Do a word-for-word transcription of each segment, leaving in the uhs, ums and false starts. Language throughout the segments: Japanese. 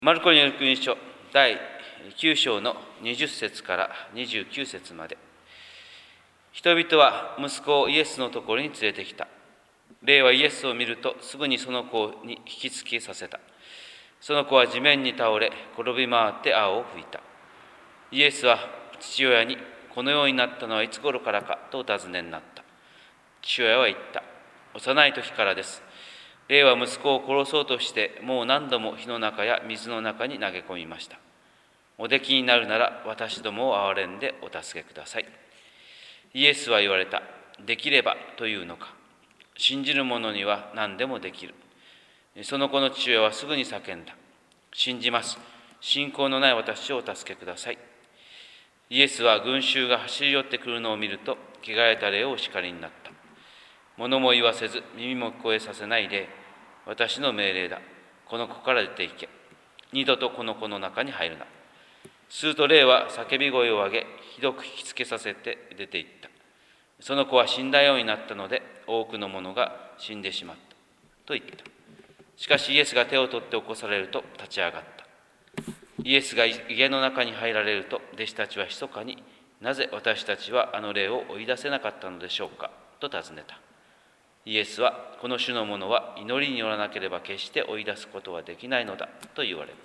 マルコによる福音書だいきゅう章のにじゅっ節からにじゅうきゅう節まで。人々は息子をイエスのところに連れてきた。霊はイエスを見るとすぐにその子に引きつけさせた。その子は地面に倒れ転び回って泡を吹いた。イエスは父親に、このようになったのはいつ頃からかとお尋ねになった。父親は言った。幼い時からです。霊は息子を殺そうとしてもう何度も火の中や水の中に投げ込みました。おできになるなら私どもを憐れんでお助けください。イエスは言われた。できればというのか。信じる者には何でもできる。その子の父親はすぐに叫んだ。信じます。信仰のない私をお助けください。イエスは群衆が走り寄ってくるのを見ると、汚れた霊をお叱りになった。物も言わせず耳も聞こえさせない霊、私の命令だ。この子から出て行け。二度とこの子の中に入るな。すると霊は叫び声を上げ、ひどく引きつけさせて出て行った。その子は死んだようになったので、多くの者が死んでしまったと言った。しかしイエスが手を取って起こされると立ち上がった。イエスが家の中に入られると、弟子たちは密かに、なぜ私たちはあの霊を追い出せなかったのでしょうかと尋ねた。イエスは、この種のものは祈りによらなければ決して追い出すことはできないのだと言われた。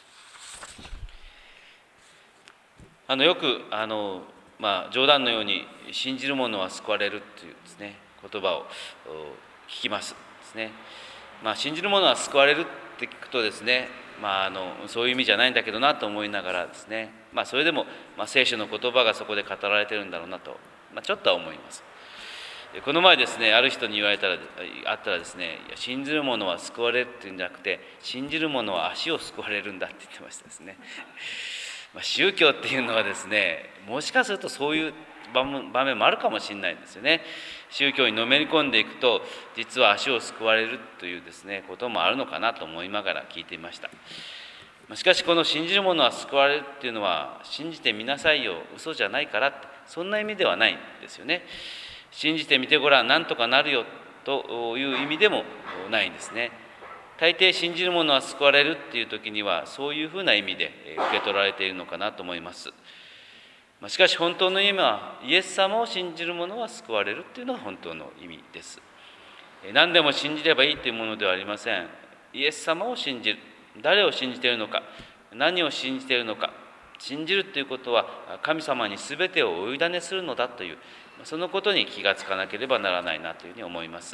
あのよくあの、まあ、冗談のように信じる者は救われるというですね、言葉を聞きますですね。まあ、信じる者は救われるって聞くとですね、まあ、あのそういう意味じゃないんだけどなと思いながらですね、まあ、それでも、まあ、聖書の言葉がそこで語られてるんだろうなと、まあ、ちょっとは思います。この前ですね、ある人に言われたらあったらですね、いや信じる者は救われるっていうんじゃなくて、信じる者は足を救われるんだって言ってましたですね。まあ、宗教っていうのはですね、もしかするとそういう場面もあるかもしれないんですよね。宗教にのめり込んでいくと、実は足を救われるというですね、こともあるのかなと思いながら聞いていました。しかしこの信じる者は救われるっていうのは、信じてみなさいよ、嘘じゃないからって、そんな意味ではないんですよね。信じてみてごらん、なんとかなるよという意味でもないんですね。大抵信じる者は救われるっていう時には、そういうふうな意味で受け取られているのかなと思います。しかし本当の意味は、イエス様を信じる者は救われるっていうのが本当の意味です。何でも信じればいいというものではありません。イエス様を信じる。誰を信じているのか、何を信じているのか。信じるということは、神様に全てをお委ねするのだという、そのことに気がつかなければならないなというふうに思います。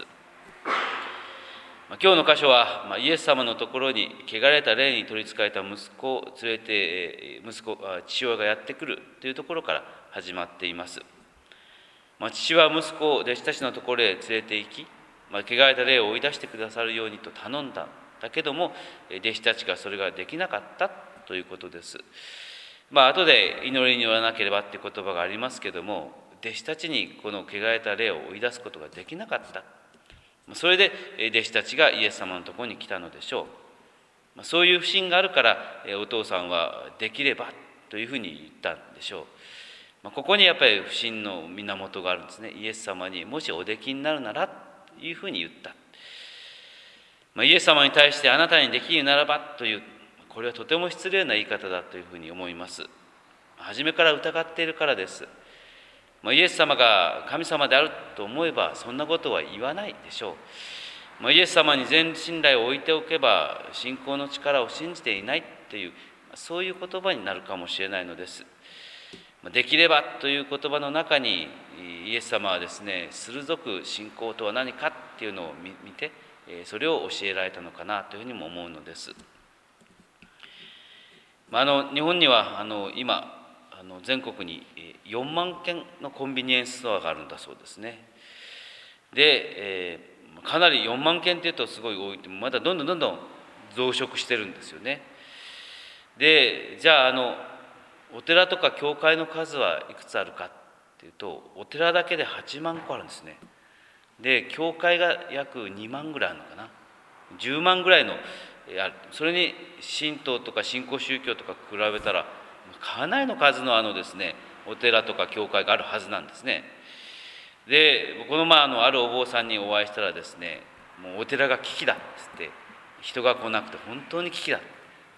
今日の箇所は、イエス様のところに汚れた霊に取りつかれた息子を連れて、息子、父親がやってくるというところから始まっています。父は息子を弟子たちのところへ連れて行き、汚れた霊を追い出してくださるようにと頼んだ。だけども、弟子たちがそれができなかったということです。まあ後で祈りによらなければっていう言葉がありますけども、弟子たちにこの汚れた霊を追い出すことができなかった。それで弟子たちがイエス様のところに来たのでしょう。そういう不信があるから、お父さんはできればというふうに言ったんでしょう。ここにやっぱり不信の源があるんですね。イエス様にもしおできになるならというふうに言った。イエス様に対してあなたにできるならばという、これはとても失礼な言い方だというふうに思います。初めから疑っているからです。イエス様が神様であると思えばそんなことは言わないでしょう。イエス様に全信頼を置いておけば信仰の力を信じていないという、そういう言葉になるかもしれないのです。できればという言葉の中にイエス様はですね、鋭く信仰とは何かっていうのを見て、それを教えられたのかなというふうにも思うのです。あの日本にはあの今あの全国によんまんけんのコンビニエンスストアがあるんだそうですね。で、えー、かなりよんまんけんっていうとすごい多いってまだどんどんどんどん増殖してるんですよね。で、じゃああのお寺とか教会の数はいくつあるかっていうと、お寺だけではちまんこあるんですね。で、教会が約にまんぐらいあるのかな。じゅうまんぐらいのある。それに神道とか新興宗教とか比べたらかなりの数のあのですね、お寺とか教会があるはずなんですね。で、この前あのあるお坊さんにお会いしたらですね、もうお寺が危機だっつって、人が来なくて本当に危機だ。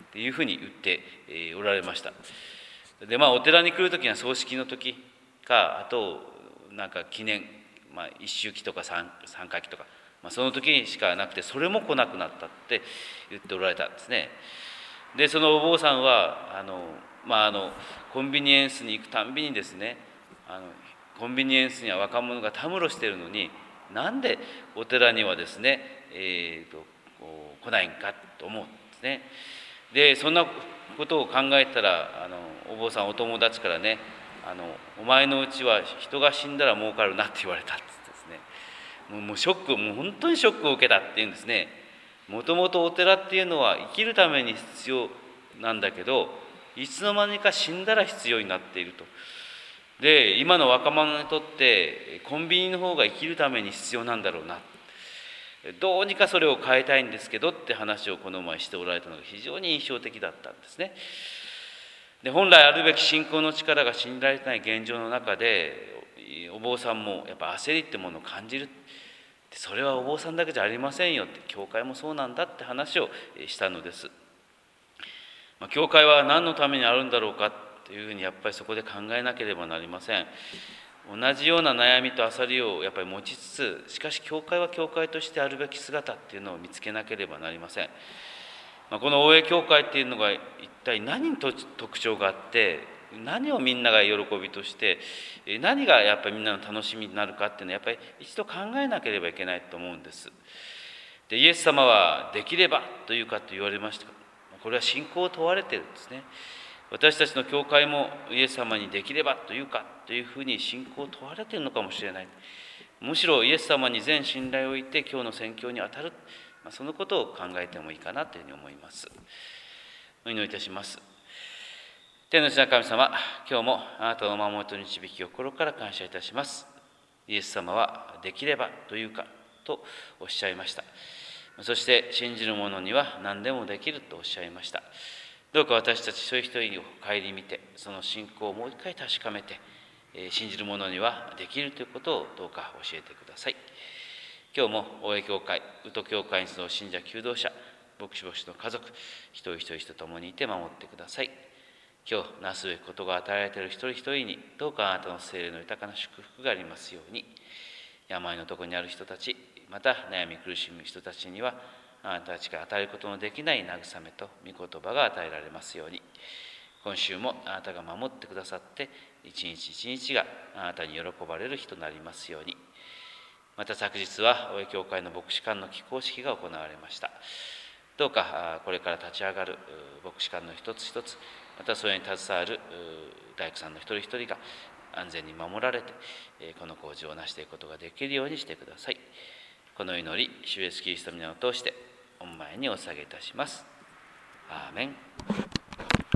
っていうふうに言っておられました。でまあお寺に来る時には葬式の時か、あとなんか記念、まあ、一周忌とか三回忌とか、まあ、その時にしかなくて、それも来なくなったって言っておられたんですね。でそのお坊さんはあの、まあ、あのコンビニエンスに行くたんびにですね、あのコンビニエンスには若者がたむろしているのに、なんでお寺にはですね、えー、とこう来ないんかと思うんですね。でそんなことを考えたら、あのお坊さんお友達からね、あのお前のうちは人が死んだら儲かるなって言われたってですね、もうもうショック、もう本当にショックを受けたっていうんですね。もともとお寺っていうのは生きるために必要なんだけど、いつの間にか死んだら必要になっていると。で今の若者にとってコンビニの方が生きるために必要なんだろうな、どうにかそれを変えたいんですけどって話をこの前しておられたのが非常に印象的だったんですね。で本来あるべき信仰の力が信じられてない現状の中で、お坊さんもやっぱ焦りってものを感じる。それはお坊さんだけじゃありませんよって、教会もそうなんだって話をしたのです。まあ、教会は何のためにあるんだろうかというふうにやっぱりそこで考えなければなりません。同じような悩みと焦りをやっぱり持ちつつ、しかし教会は教会としてあるべき姿っていうのを見つけなければなりません。まあ、この大江教会っていうのが一体何に特徴があって、何をみんなが喜びとして、何がやっぱりみんなの楽しみになるかっていうのはやっぱり一度考えなければいけないと思うんです。でイエス様はできればというかと言われましたが、これは信仰を問われているんですね。私たちの教会もイエス様にできればというかというふうに信仰を問われているのかもしれない。むしろイエス様に全信頼を置いて今日の宣教に当たる、そのことを考えてもいいかなというふうに思います。お祈りいたします。天の地の神様、今日もあなたのお守りと導きを心から感謝いたします。イエス様はできればというかとおっしゃいました。そして信じる者には何でもできるとおっしゃいました。どうか私たち一人一人を顧みて、その信仰をもう一回確かめて、信じる者にはできるということをどうか教えてください。今日も大江教会、宇都教会に集う信者求道者、牧師牧師の家族、一人一人と共にいて守ってください。今日なすべきことが与えられている一人一人に、どうかあなたの聖霊の豊かな祝福がありますように。病のところにある人たち、また悩み苦しむ人たちには、あなたたちが与えることのできない慰めと御言葉が与えられますように。今週もあなたが守ってくださって、一日一日があなたに喜ばれる日となりますように。また昨日は大江教会の牧師館の起工式が行われました。どうかこれから立ち上がる牧師館の一つ一つ、またそれに携わる大工さんの一人一人が安全に守られて、この工事を成していくことができるようにしてください。この祈り、主イエスキリストの皆を通して御前にお捧げいたします。アーメン。